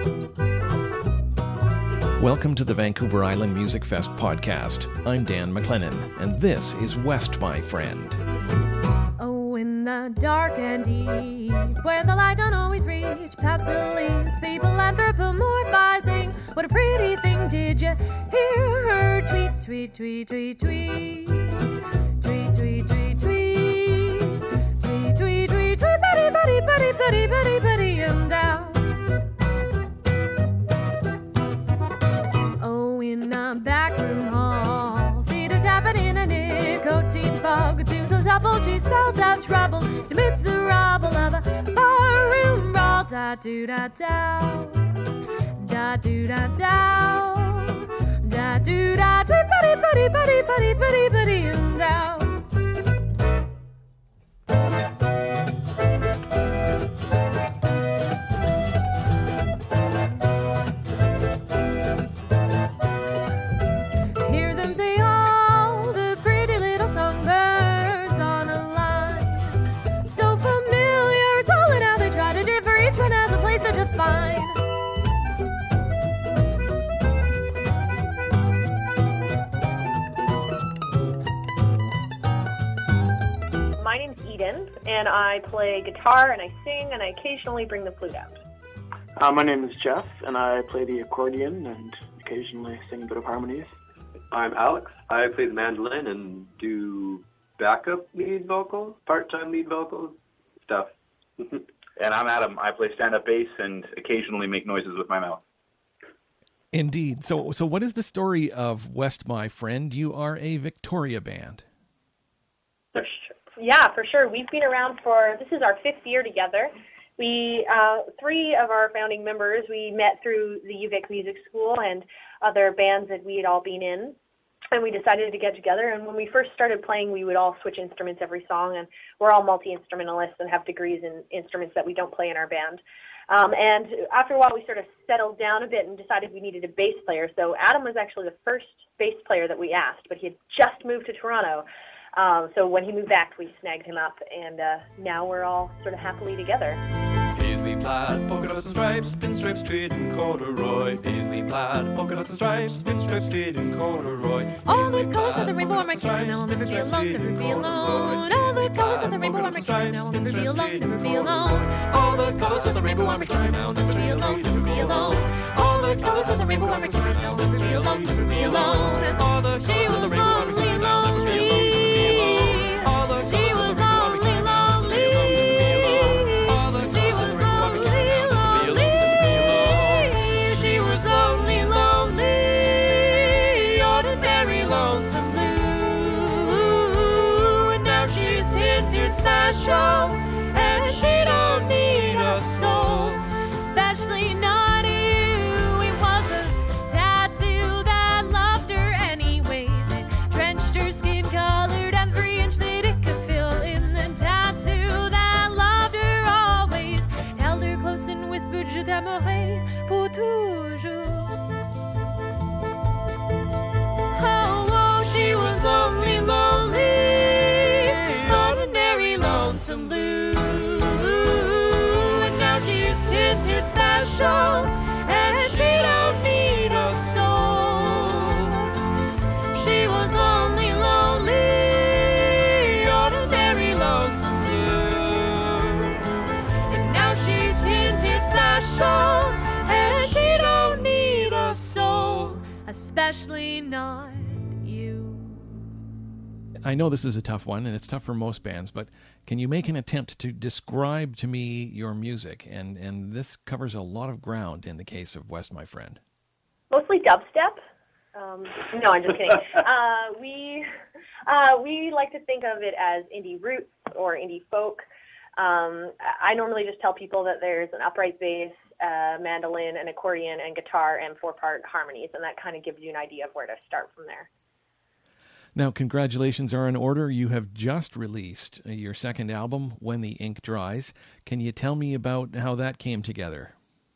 Welcome to the Vancouver Island Music Fest podcast. I'm Dan McLennan, and this is West, My Friend. Oh, in the dark and deep, where the light don't always reach past the leaves, people anthropomorphizing. What a pretty thing, did you hear her tweet, tweet, tweet, tweet, tweet? Tweet, tweet, tweet, tweet. Tweet, tweet, tweet, tweet, buddy, buddy, buddy, buddy, buddy, buddy, and down. In a backroom hall, feet are tapping in a nicotine fog. To so supple she spells out trouble amidst the rubble of a barroom brawl. Da do da da, da do da da, da do da do, buddy buddy buddy buddy buddy buddy and down. My name's Eden, and I play guitar, and I sing, and I occasionally bring the flute out. My name is Jeff, and I play the accordion and occasionally sing a bit of harmonies. I'm Alex. I play the mandolin and do backup lead vocals, part-time lead vocals, stuff. And I'm Adam. I play stand-up bass and occasionally make noises with my mouth. Indeed. So what is the story of West, My Friend? You are a Victoria band. Yeah, for sure. We've been around this is our 5th year together. We, 3 of our founding members, we met through the UVic Music School and other bands that we had all been in. And we decided to get together, and when we first started playing, we would all switch instruments every song, and we're all multi-instrumentalists and have degrees in instruments that we don't play in our band. And after a while, we sort of settled down a bit and decided we needed a bass player. So Adam was actually the first bass player that we asked, but he had just moved to Toronto. So when he moved back, we snagged him up, and now we're all sort of happily together. Paisley plaid, polka dots and stripes, pinstripe straight and corduroy. Paisley plaid, polka dots and stripes, pinstripe straight and corduroy. All the colors of the rainbow are my colors, now I'll never be alone, never be alone. All the colors of the rainbow are my colors, now I'll never be alone, never be alone. All the colors of the rainbow are my colors, now I'll never be alone, never be alone. All the colors of the rainbow are my colors, now I'll never be alone, never be alone. All the colors of the rainbow are my colors, now I'll never be alone. Special, and she don't need a soul, especially not you. It was a tattoo that loved her anyways. It drenched her skin, colored every inch that it could fill in. The tattoo that loved her always held her close and whispered, Je t'aimerai pour toujours. Oh, she was lonely, lonely. Some blue, and now she's tinted special, and she don't need a soul. She was lonely, lonely, ordinary, lonesome blue, and now she's tinted special, and she don't need a soul, especially not you. I know this is a tough one, and it's tough for most bands, but can you make an attempt to describe to me your music? And this covers a lot of ground in the case of West, My Friend. Mostly dubstep. No, I'm just kidding. We like to think of it as indie roots or indie folk. I normally just tell people that there's an upright bass, mandolin, an accordion, and guitar, and 4-part harmonies, and that kind of gives you an idea of where to start from there. Now, congratulations are in order. You have just released your second album, When the Ink Dries. Can you tell me about how that came together?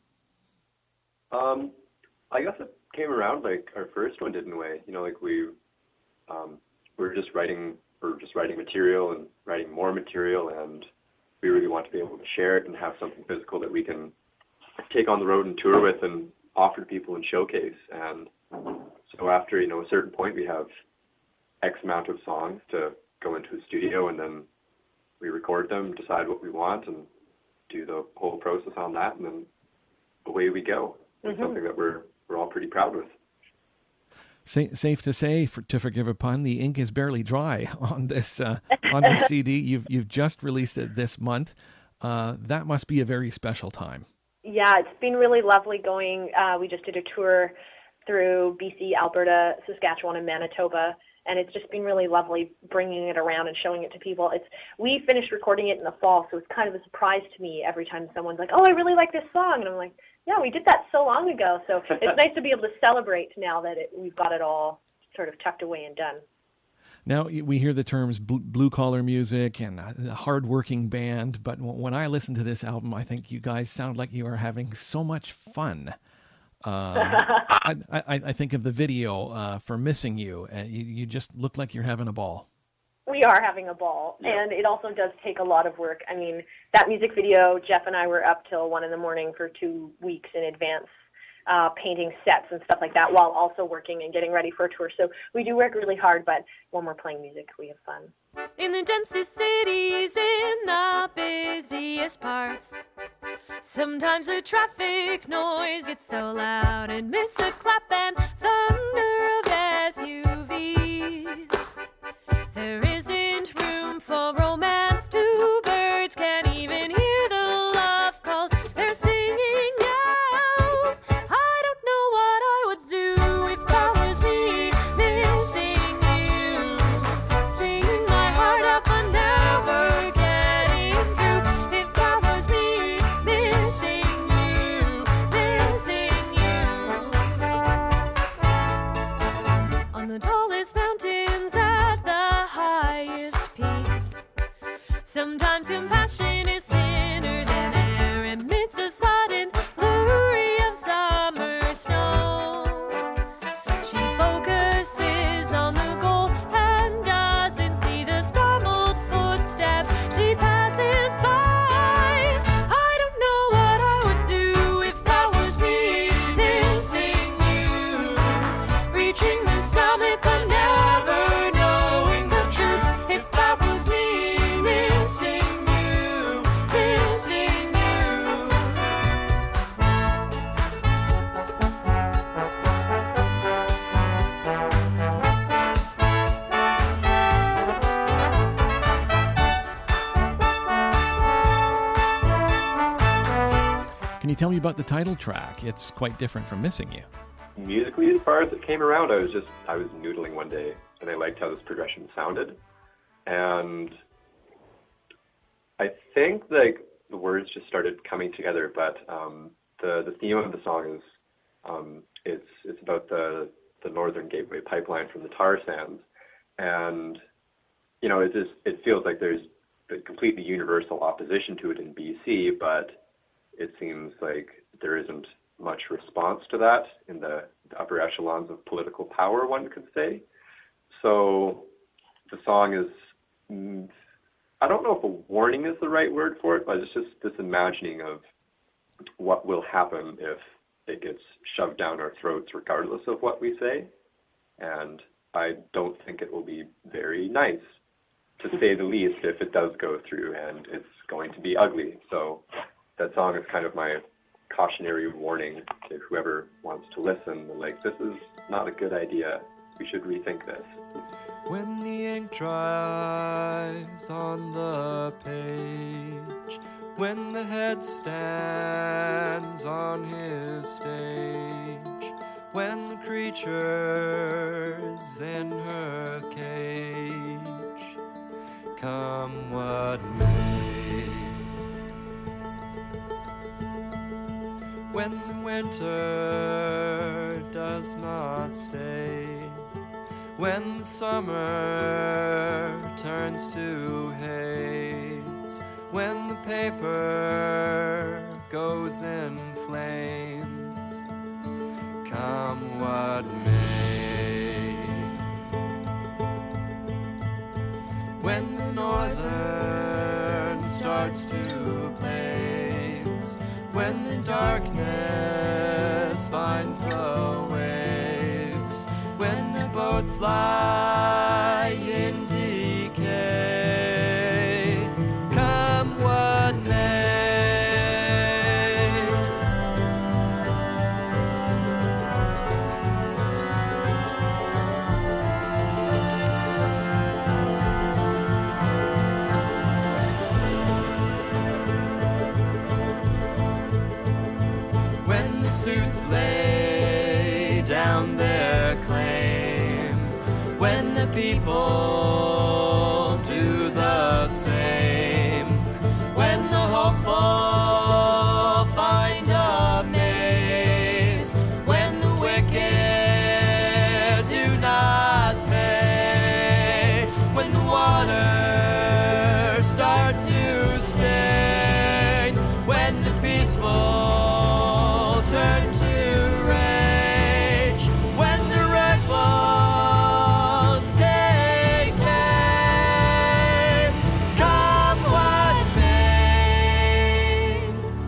I guess it came around like our first one did in a way. You know, like we were just writing material and writing more material, and we really want to be able to share it and have something physical that we can take on the road and tour with and offer to people and showcase. And so after, a certain point, we have X amount of songs to go into a studio, and then we record them, decide what we want, and do the whole process on that, and then away we go. It's something that we're all pretty proud with. Safe to say, to forgive a pun, the ink is barely dry on this CD. You've just released it this month. That must be a very special time. Yeah, it's been really lovely going. We just did a tour through BC, Alberta, Saskatchewan, and Manitoba, and it's just been really lovely bringing it around and showing it to people. We finished recording it in the fall, so it's kind of a surprise to me every time someone's like, "Oh, I really like this song," and I'm like, "Yeah, we did that so long ago." So it's nice to be able to celebrate now that we've got it all sort of tucked away and done. Now, we hear the terms blue-collar music and a hard-working band, but when I listen to this album, I think you guys sound like you are having so much fun. I think of the video for Missing You. You just look like you're having a ball. We are having a ball, and it also does take a lot of work. I mean, that music video, Jeff and I were up till 1 a.m. for 2 weeks in advance, painting sets and stuff like that, while also working and getting ready for a tour. So we do work really hard, but when we're playing music, we have fun. In the densest cities, in the busiest parts, sometimes the traffic noise gets so loud it makes the clap and thunder of SUVs. There isn't room for romance. Two birds can't even hear the love calls they're singing out. I don't know what I would do if that was me, missing you, singing my heart out but never getting through. If that was me, missing you, on the tallest mountains at the highest peaks. Sometimes compassion is thinner than air amidst a sudden flurry of summer snow. She focuses on the goal and doesn't see the startled footsteps she passes by. I don't know what I would do if that was me, missing you, reaching the summit but never knowing the truth. If that was me, missing you, missing you. Can you tell me about the title track? It's quite different from Missing You. Musically, as far as it came around, I was noodling one day, and I liked how this progression sounded. And I think the words just started coming together, but the theme of the song is it's about the Northern Gateway pipeline from the tar sands, and it feels like there's a completely universal opposition to it in BC, but it seems like there isn't much response to that in the upper echelons of political power, one could say. So the song is, I don't know if a warning is the right word for it, but it's just this imagining of what will happen if it gets shoved down our throats regardless of what we say. And I don't think it will be very nice, to say the least, if it does go through, and it's going to be ugly. So that song is kind of my cautionary warning to whoever wants to listen, like, this is not a good idea. We should rethink this. When the ink dries on the page, when the head stands on his stage, when the creature's in her cage, come what may. When the winter does not stay, when the summer turns to haze, when the paper goes in flames, come what may. When the northern starts to blaze, when the darkness finds the waves, when the boats lie in decay, come what may. When the suits lay down their claim, when the people do the same, when the hopeful find a maze, when the wicked do not pay, when the waters start to stain, when the peaceful turn to rage, when the rightfuls take aim, come what may.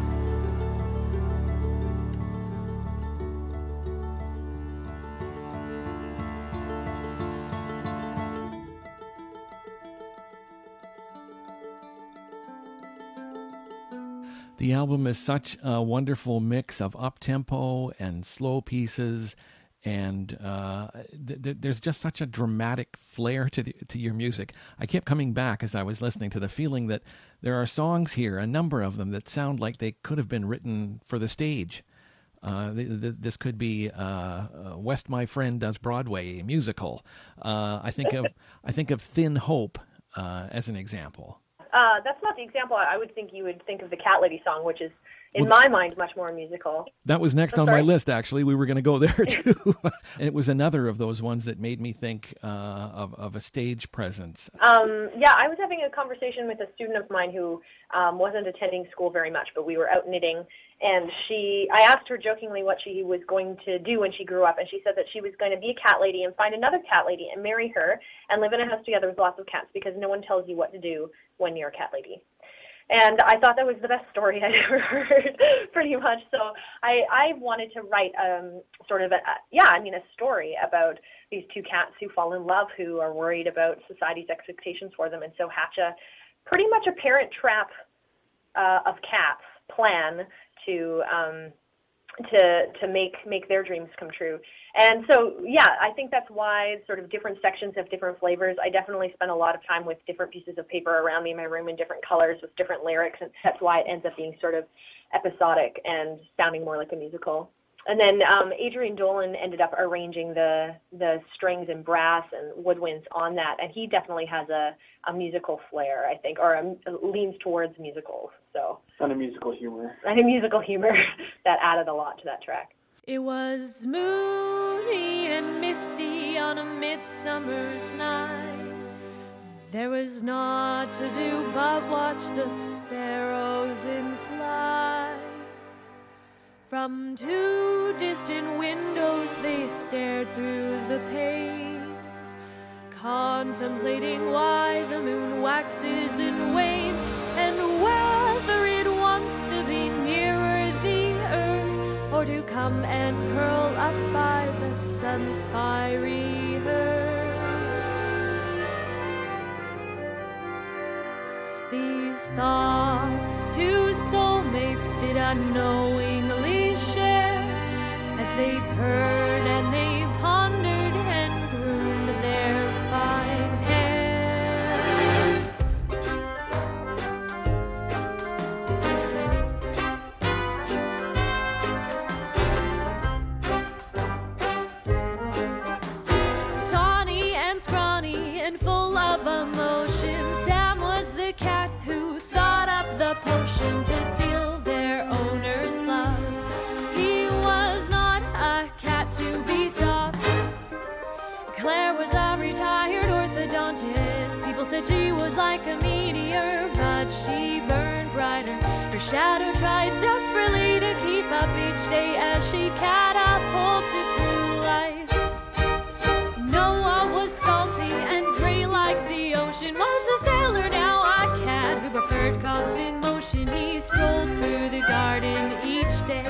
The album is such a wonderful mix of up-tempo and slow pieces, and there's just such a dramatic flair to your music. I kept coming back as I was listening to the feeling that there are songs here, a number of them, that sound like they could have been written for the stage. This could be West My Friend Does Broadway musical. I think of Thin Hope as an example. That's not the example. I would think you would think of the Cat Lady song, which is, in my mind, much more musical. That was next on my list, actually. We were going to go there, too. And it was another of those ones that made me think of a stage presence. Yeah, I was having a conversation with a student of mine who wasn't attending school very much, but we were out knitting. And I asked her jokingly what she was going to do when she grew up, and she said that she was going to be a cat lady and find another cat lady and marry her and live in a house together with lots of cats, because no one tells you what to do when you're a cat lady. And I thought that was the best story I'd ever heard, pretty much. So I wanted to write sort of a story about these two cats who fall in love, who are worried about society's expectations for them, and so hatch pretty much a Parent Trap of cats plan to make their dreams come true. And so, yeah, I think that's why sort of different sections have different flavors. I definitely spend a lot of time with different pieces of paper around me in my room in different colors with different lyrics, and that's why it ends up being sort of episodic and sounding more like a musical. And then Adrian Dolan ended up arranging the strings and brass and woodwinds on that, and he definitely has a musical flair, I think, or leans towards musicals. So And a musical humor. that added a lot to that track. It was moony and misty on a midsummer's night. There was naught to do but watch the sparrows in flight. From two distant windows they stared through the panes, contemplating why the moon waxes and wanes, and whether it wants to be nearer the earth or to come and curl up by the sun's fiery hearth. These thoughts two soulmates did unknowingly share, as they purred and they pondered and groomed their fine hair. Tawny and scrawny and full of emotion, Sam was the cat who thought up the potion to seal their owner's love. He was not a cat to be stopped. Claire was a retired orthodontist. People said she was like a meteor, but she burned brighter. Her shadow tried desperately to keep up each day as she catapulted through life. Noah was salty and gray like the ocean, once a sailor, now a cat who preferred constant motion. He strolled through the garden each day,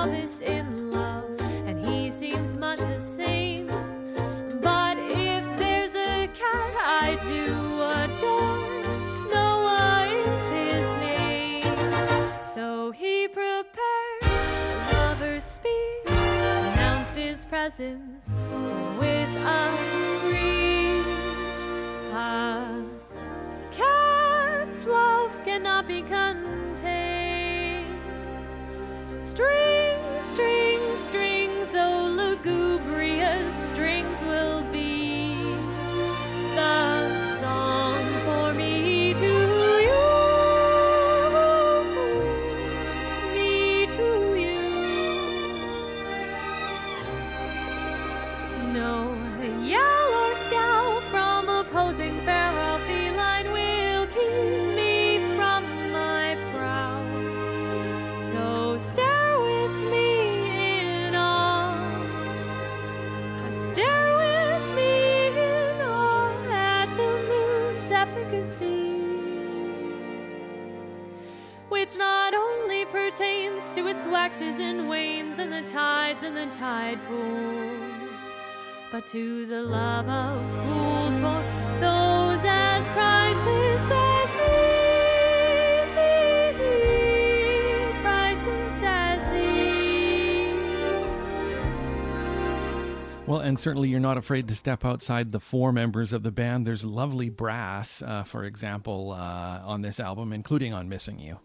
novice in love, and he seems much the same. But if there's a cat I do adore, Noah is his name. So he prepared a lover's speech, announced his presence with a screech. A cat's love cannot be contained. Strings, strings, strings, oh lugubrious strings will be the song for me to you, me to you. No yell or scowl from opposing feral feline will keep me from my prow. So stare with me in awe, stare with me in awe at the moon's efficacy, which not only pertains to its waxes and wanes and the tides and the tide pools, but to the love of fools for those as priceless as thee, priceless as thee. Well, and certainly you're not afraid to step outside the four members of the band. There's lovely brass, for example, on this album, including on Missing You.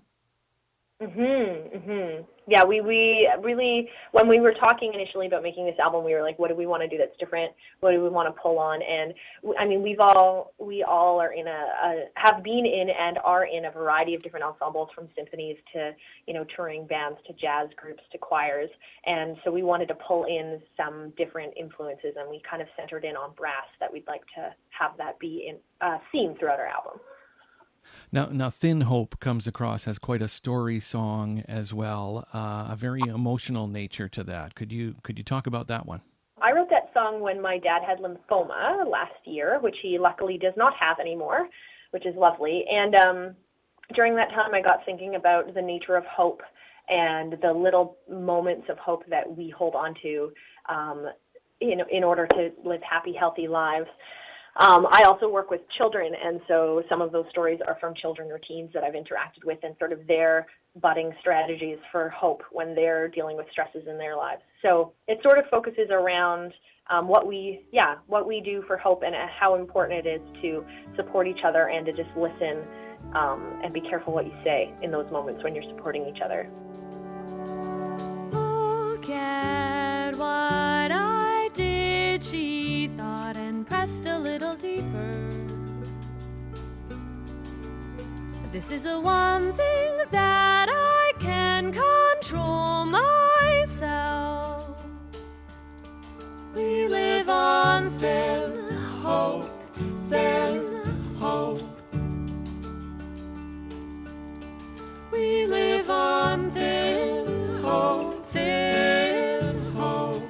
Yeah, we really, when we were talking initially about making this album, we were like, what do we want to do that's different? What do we want to pull on? And I mean, we all are in have been in and are in a variety of different ensembles, from symphonies to, touring bands to jazz groups to choirs. And so we wanted to pull in some different influences, and we kind of centered in on brass, that we'd like to have that be seen throughout our album. Now, Thin Hope comes across as quite a story song as well, a very emotional nature to that. Could you talk about that one? I wrote that song when my dad had lymphoma last year, which he luckily does not have anymore, which is lovely. And during that time, I got thinking about the nature of hope and the little moments of hope that we hold on to, in order to live happy, healthy lives. I also work with children, and so some of those stories are from children or teens that I've interacted with, and sort of their budding strategies for hope when they're dealing with stresses in their lives. So it sort of focuses around what we do for hope, and how important it is to support each other and to just listen and be careful what you say in those moments when you're supporting each other. Look at what I did, she thought, and pressed a little deeper. This is the one thing that I can control myself. We live on thin hope, thin hope. We live on thin hope, thin hope.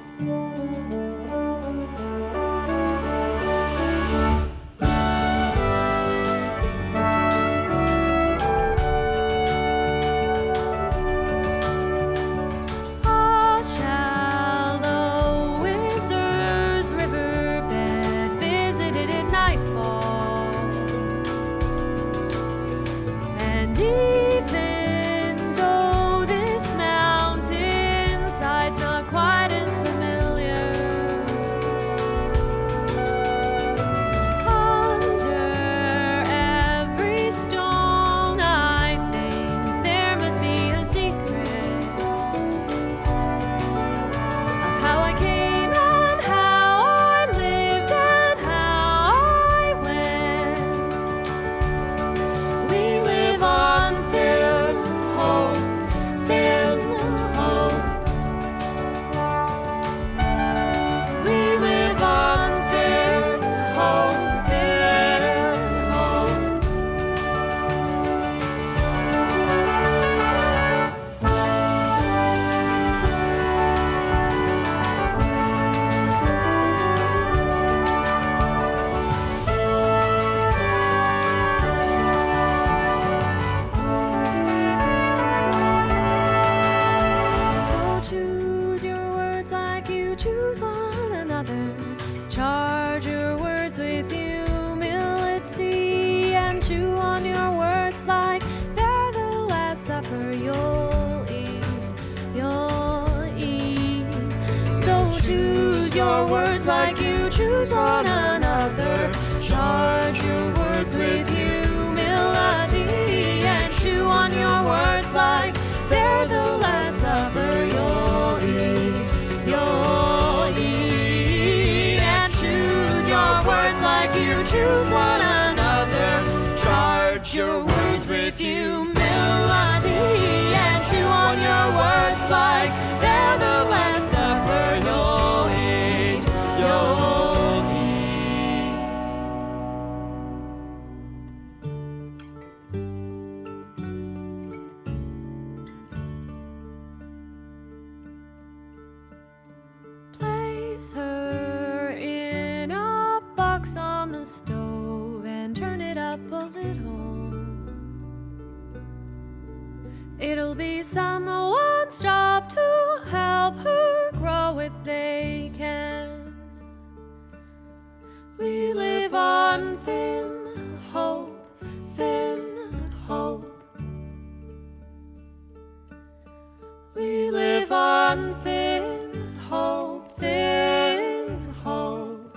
your words like you choose one another. Charge your words with humility and chew on your words like they're the Last Supper. You'll eat and choose your words like you choose one another. Charge your words with humility and chew on your words like they're the Last Supper. You'll eat. Place her in a box on the stove and turn it up a little. It'll be someone's job to help her grow if they can. We live on thin hope, thin hope. We live on thin hope, thin hope.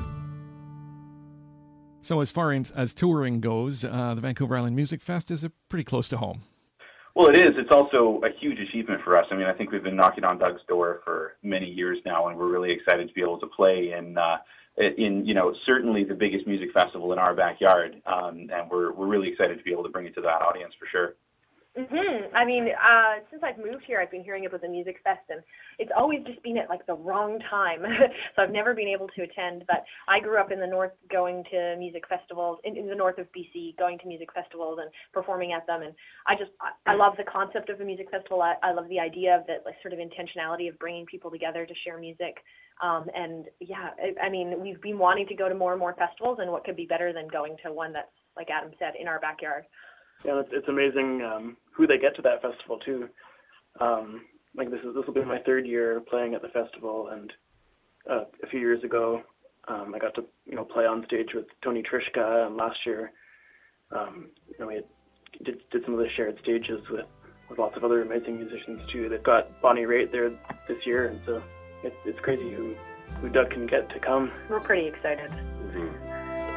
So as far as touring goes, the Vancouver Island Music Fest is pretty close to home. Well, it is. It's also a huge achievement for us. I mean, I think we've been knocking on Doug's door for many years now, and we're really excited to be able to play in certainly the biggest music festival in our backyard. And we're really excited to be able to bring it to that audience for sure. I mean, since I've moved here, I've been hearing about the Music Fest, and it's always just been at like the wrong time. So I've never been able to attend. But I grew up in the north, going to music festivals in the north of BC, going to music festivals and performing at them. And I love the concept of a music festival. I love the idea of that, like, sort of intentionality of bringing people together to share music. And yeah, I mean, we've been wanting to go to more and more festivals, and what could be better than going to one that's, like Adam said, in our backyard. Yeah, it's amazing who they get to that festival too. Like this will be my third year playing at the festival, and a few years ago, I got to play on stage with Tony Trischka, and last year, we did some of the shared stages with lots of other amazing musicians too. They've got Bonnie Raitt there this year, and so it's crazy who Doug can get to come. We're pretty excited. Mm-hmm.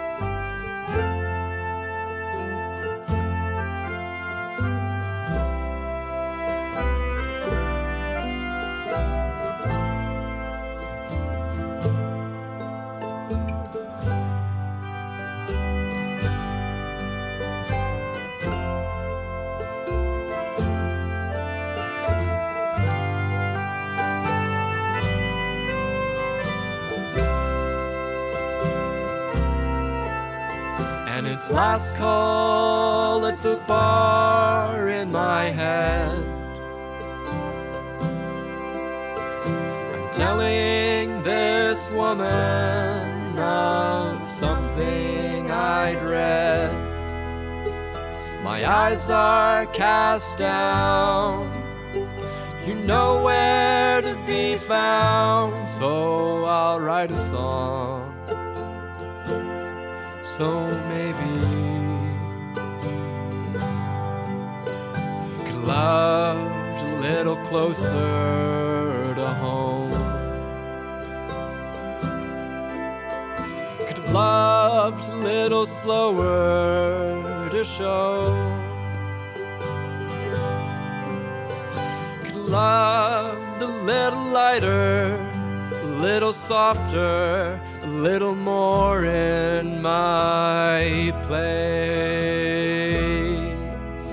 And it's last call at the bar in my head. I'm telling this woman of something I'd read. My eyes are cast down, you know where to be found, so I'll write a song. So maybe could loved a little closer to home. Could have loved a little slower to show. Could have loved a little lighter, a little softer, a little more in my place.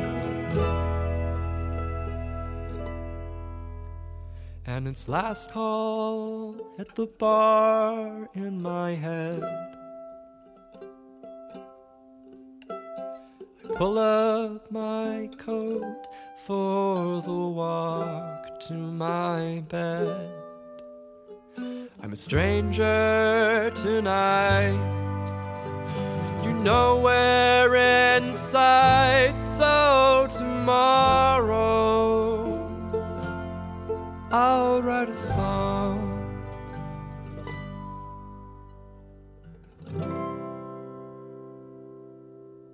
And it's last call at the bar in my head. I pull up my coat for the walk to my bed. I'm a stranger tonight, you know we're in sight, so tomorrow I'll write a song.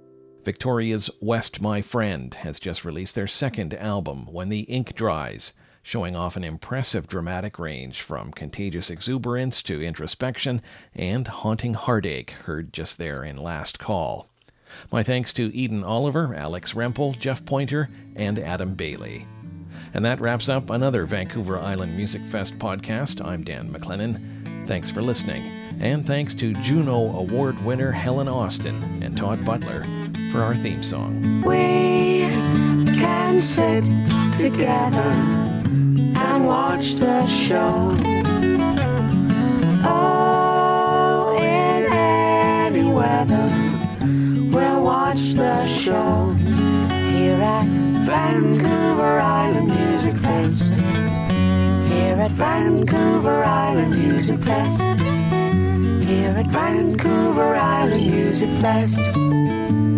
Victoria's West My Friend has just released their second album, When the Ink Dries. showing off an impressive dramatic range from contagious exuberance to introspection and haunting heartache, heard just there in Last Call. My thanks to Eden Oliver, Alex Rempel, Jeff Pointer, and Adam Bailey. And that wraps up another Vancouver Island Music Fest podcast. I'm Dan McLennan. Thanks for listening. And thanks to Juno Award winner Helen Austin and Todd Butler for our theme song. We can sit together and watch the show. Oh, in any weather, we'll watch the show here at Vancouver Island Music Fest. Here at Vancouver Island Music Fest. Here at Vancouver Island Music Fest.